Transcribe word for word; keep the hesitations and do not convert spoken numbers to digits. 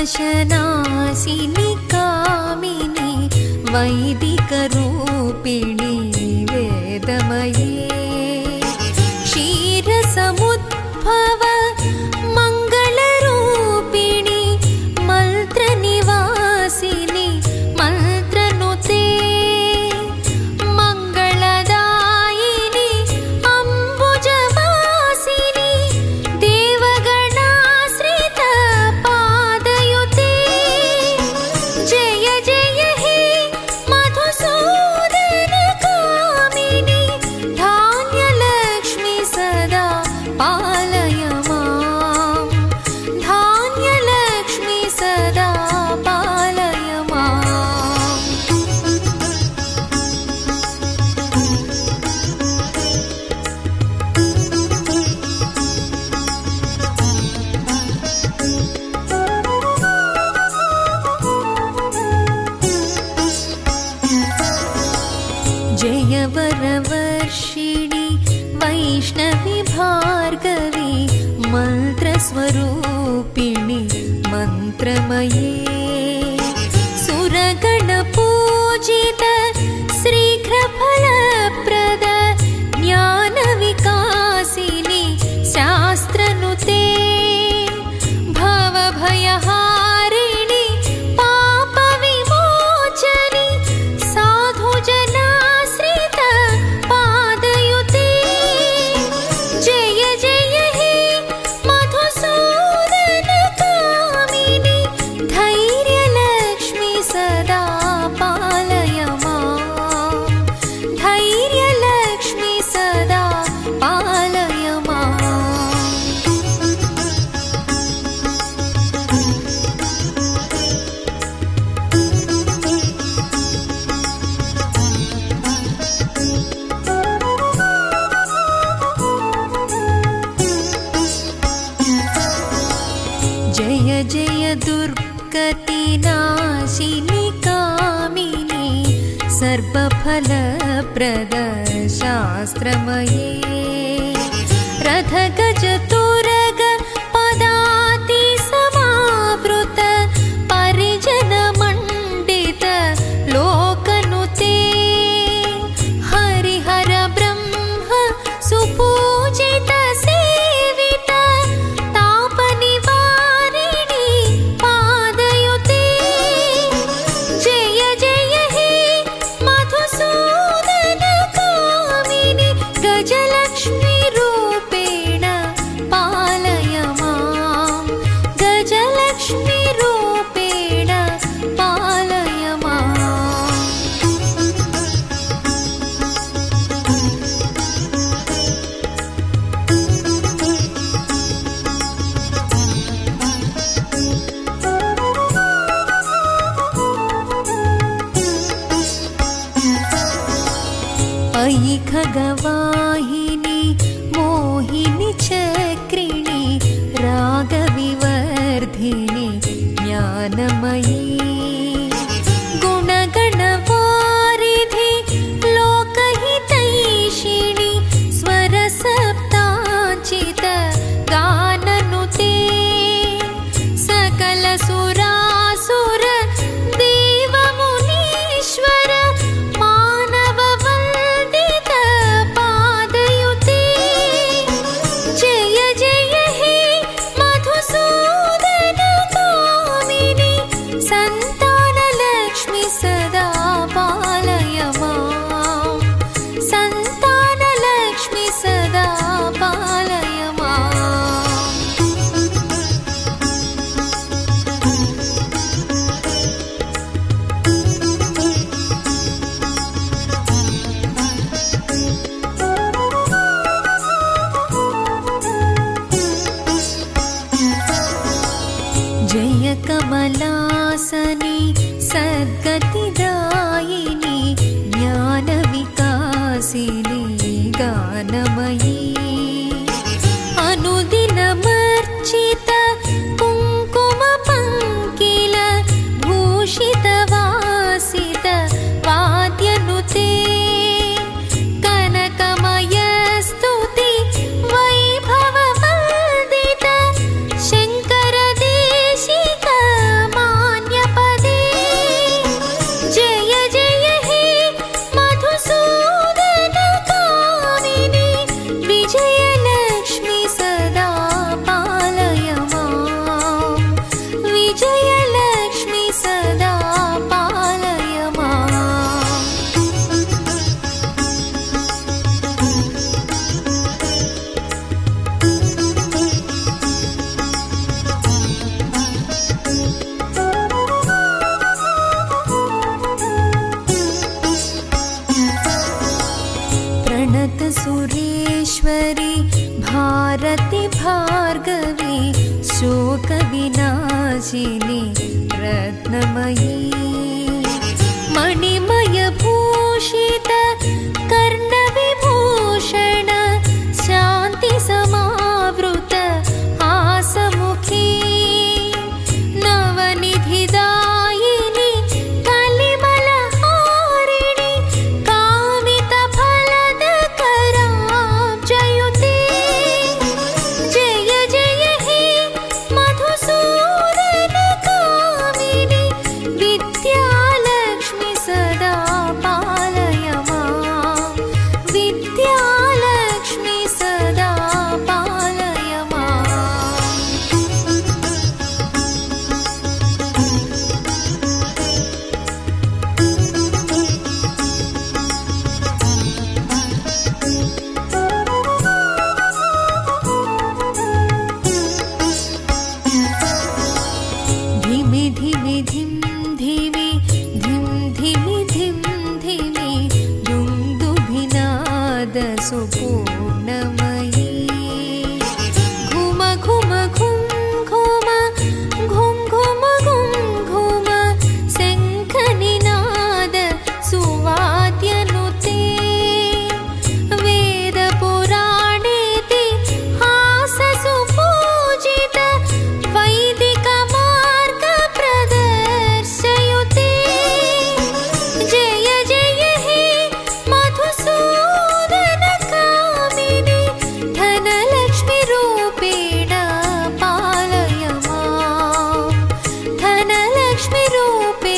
नाशिनी कामिनी वैदिक रूपिणी वेदमयी क्षीरसमुद्भव मंगल रूपिणी मंत्र निवासिनी मंत्रनुते मंगलदायिनी अंबुजवासिनी देवगणाश्रित पादयुते जय जय हे मधुसूदन कामिनी धान्यलक्ष्मी सदा पालय मां धान्यलक्ष्मी सदा पालय मां। जय वरवर्षिणी वैष्णवी भार्गवी मंत्रस्वरूपिणी मंत्रमयी सुरगणपूजित शीघ्रफलप्रद ज्ञानविकासिनी शास्त्रनुते भवभयहारिणी पापविमोचनी साधुजनाश्रित पादयुते जय जय हे मधुसूदन कामिनी धैर्यलक्ष्मी सदा पालय मां धैर्यलक्ष्मी सदा पालय मां। जय जय दुर्गति नाशिनी कामिनी सर्वफलप्रद शास्त्रमयी रथगज तुरग पदाति समावृत परिजन मंडित लोकनुते हरिहर ब्रह्म सुपूजित सेवित तापनिवारिणी पादयुते जय जय हे मधुसूदन कामिनी गजलक्ष्मी रूपेण पालय मां गजलक्ष्मी रूपेण पालय मां। अयि खगवाहिनी मोहिनी चक्रिणी रागविवर्धिनी ज्ञानमयी गुणगणवारिधि लोकहितैषिणी स्वरसप्ताचित गाननुते सकल सुरासुर देवमुनीश्वर मानव वन्दित पादयुते जय जय हे मधुसूदन कामिनी संतानलक्ष्मी सदा पालय मां संतानलक्ष्मी सदा पालय मां। जय कमलासनी सद्गतिदायिनी ज्ञानविकासिनी गानमयी अनुदिनमर्चित कुङ्कुम पंकिल भूषित वासित वाद्यनुते कनकमय स्तुति वैभव वन्दित शङ्कर देशिक काञ्चिनि रत्नमयी मणिमयभूषित कर्णविभूषण शान्ति समावृत हासमुखी नवनिधिदायिनी कलिमलहारिणि कामितफलदकराब्जयुते जय जय हे मधुसूदनकामिनि विद्यालक्ष्मि सदा पालय मां विद्यालक्ष्मि सदा पालय माम् धिमि धिमि धिं धिमि धिं धिमि धिं धिमि दुन्दुभिनाद सुपूर्णमयी घुम घुम घुं घुम घुं घुम घुं घुम शङ्खनिनाद सुवाद्यनुते वेदपुराणेति हाससुपूजित वैदिकमार्गप्रदर्शयुते जय जय हे मधुसूदनकामिनि धनलक्ष्मीरूपेण पालय मां धनलक्ष्मीरूपेण